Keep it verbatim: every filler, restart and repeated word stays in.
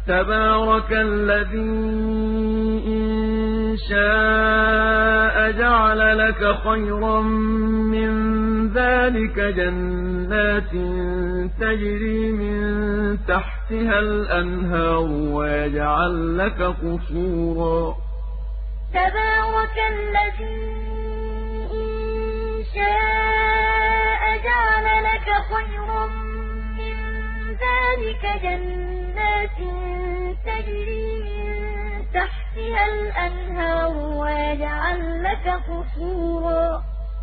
تبارك الذي إن شاء جعل لك خيرا من ذلك جنات تجري من تحتها الأنهار ويجعل لك قصورا تبارك الذي إن شاء جعل لك خيرا من ذلك جنات تجري من تحتها الأنهار ويجعل لك قصورا